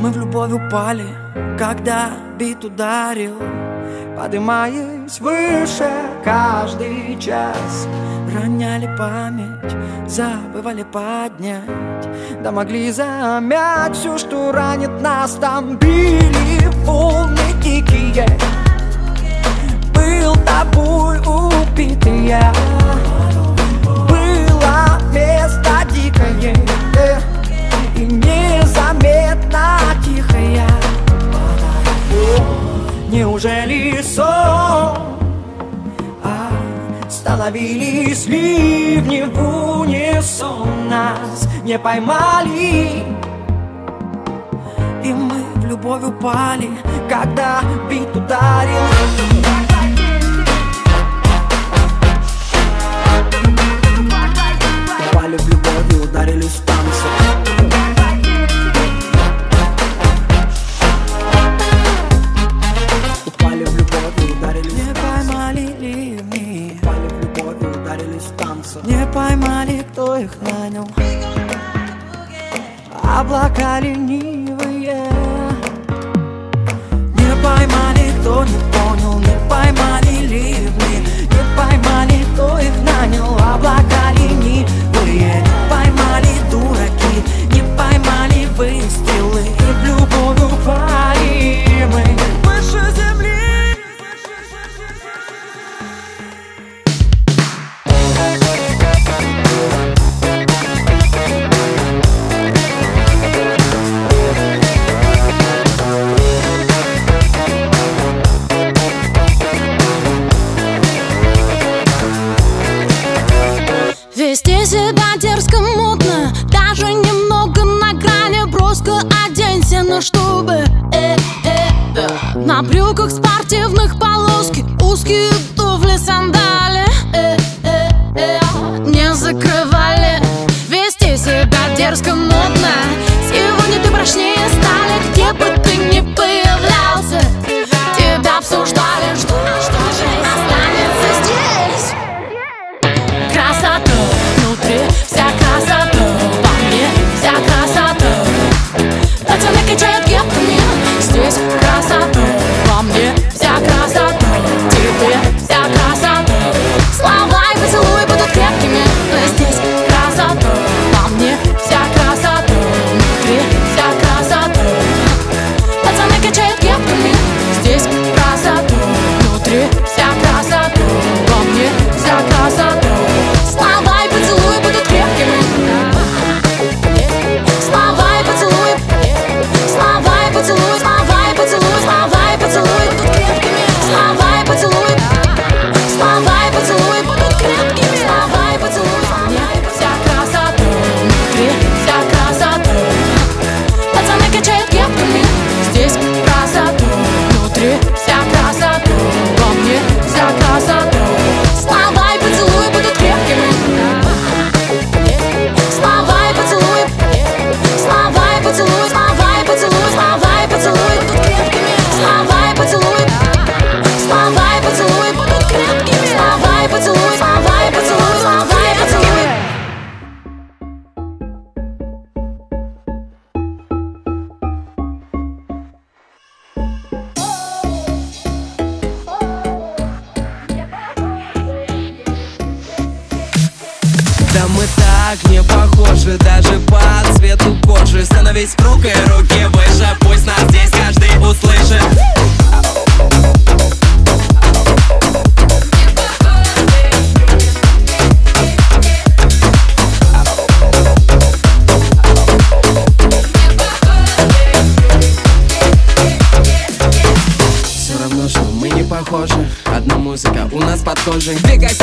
мы в любовь упали, когда бит ударил, поднимаясь выше каждый час. Роняли память, забывали поднять, да могли замять все, что ранит нас. Там били волны дикие, был тобой убитый я. Было место дикое и незаметно тихое. Неужели сон? Становились ливни в унисон, нас не поймали, и мы в любовь упали, когда бит ударил. Упали в любовь и ударили в танцы. Упали в любовь и ударили в танцы. Не поймали ливни, упали в любовь и ударились в танцы. Не поймали, кто их нанял, облака ленивые. Не поймали, кто не понял, не поймали ливни. Не поймали, кто их нанял, облака ленивые. Не поймали дураки, не поймали выстрелы, и в любовь упали мы выше земли. Вести себя дерзко, мутно, даже немного на грани. Броско оденься, но чтобы на брюках спортивных полоски, узкие туфли, сандали не закрывали. Вести себя дерзко, мутно, сегодня ты прочнее стали. Где бы ты ни появлялся, тебя обсуждали. Что же останется здесь? Красота внутри, вся красота во мне, вся красота. Пацаны качают кепками, здесь красота во мне, вся красота. Тебе вся красота. Слова и поцелуи будут крепкими, но здесь красота во мне, вся красота. Внутри вся красота. Пацаны качают кепками, здесь красота. Внутри вся красота во мне, вся красота. Слова и поцелуи будут крепкими. Слова и поцелуи, слова и поцелуи, слова и поцелуи, слова и поцелуи будут крепкими. Слова и поцелуи, слова и поцелуи будут крепкими. Слова и поцелуи, вся красота, внутри вся красота. Пацаны качают кепками, здесь красота. Внутри вся красота, во мне вся красота. Слова и поцелуи будут крепкими. Слова и поцелуи, слова и поцелуи, слова и поцелуи, слова и поцелуи будут крепкими. Слова и поцелуи, слова и поцелуи будут крепкими. Слова и поцелуи, слова и поцелуи, слова и поцелуи. Да мы так не похожи, даже по цвету кожи. Становись рукой руки выше, пусть нас здесь каждый услышит. Все равно, что мы не похожи, одна музыка у нас под кожей. Двигайся